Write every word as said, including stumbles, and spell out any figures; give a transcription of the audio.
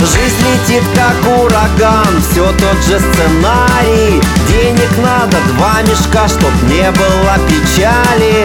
Жизнь летит как ураган, все тот же сценарий. Денег надо два мешка, чтоб не было печали.